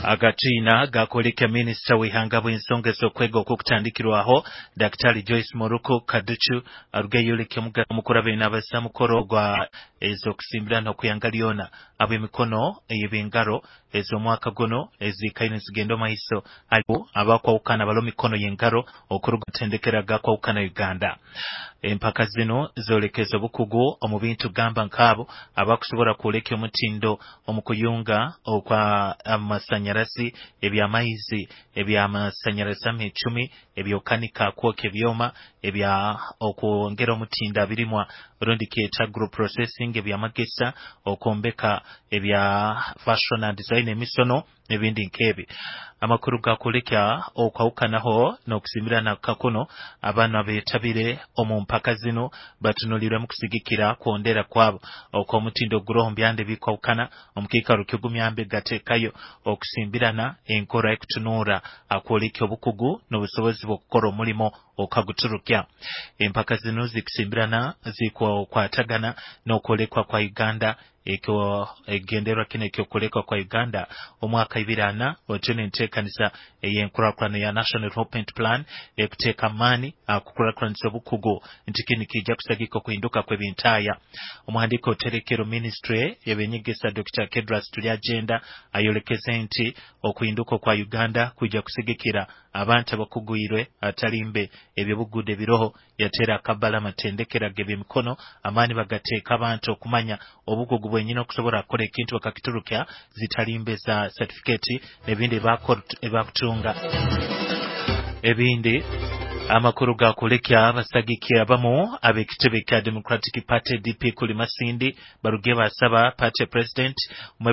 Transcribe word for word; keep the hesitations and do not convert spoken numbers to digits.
Agachina gakoleka Minister w'ihanga bw'ensonga z'okwega okutandikirwaho Daktari Joyce Moruko Kaduchu arugeyoleke omukura bena abassa mukoro gwa ezokusimbira n'okuyanga lyona ab'emikono ey'ebengaro ez'omwaka guno ezikaine zigendo maiso aliwo abakwawukana balo mikono y'engaro okuruga tendekera gakwawukana Uganda. Empaka zino zolekeza obukugu omu bintu gamba nkabo abakusobola kwoleka omutindo omukuyunga okwa amasanyalazi ebyamaizi ebyamasanyalazi amecumi ebyokanika kwoka ebyoma ebya okwongera omutindo abirimwa rundi keta group processing ebyamagesa okombeka ebya fashion and design emisono nebindi nkebi. Amakuru gakoleka okwawukanaho n'okusimirana kakono abana betabire omu mpaka zino batunulirwe mu kusigikira kwondera kwabo okw'omutindo gurombi ande bikwawukana omukikaro ky'ogumyambe gatekayo okusimbirana enkora ekutunura akwoleka obukugu n'obusobozi bw'okukora omulimo okaguturukya. Empaka zino zikusimbirana zikwakwatagana n'okwolekwa kwa Uganda eko egenderwa kine kyokolekwa kwa Uganda omwaka ibirana otene ntekanisa eyenkurakurano ya National Development Plan ekuteka mani akukurakuranisa obukugu ntikini kijja kusagika kuhinduka kwebintaya. Omuhandiko terekero ministry ebenyegesa Doctor Kedras tuli agenda ayolekeze nti okuhinduka kwa Uganda kujja kusigikira abantu abakugwirwe atalimbe ebyobugude biroho yatera kabala matendekera gebe mikono amani bagateeka abantu okumanya obukugu bwenyina okusobola kola ekintu bakakiturukya zitalimbe za certificate nebindi bakutunga ebindi. Amakuru gakolekya abasagikya abamu ab'ekitebe kya Democratic Party D P kuli Masindi baruge basaba party president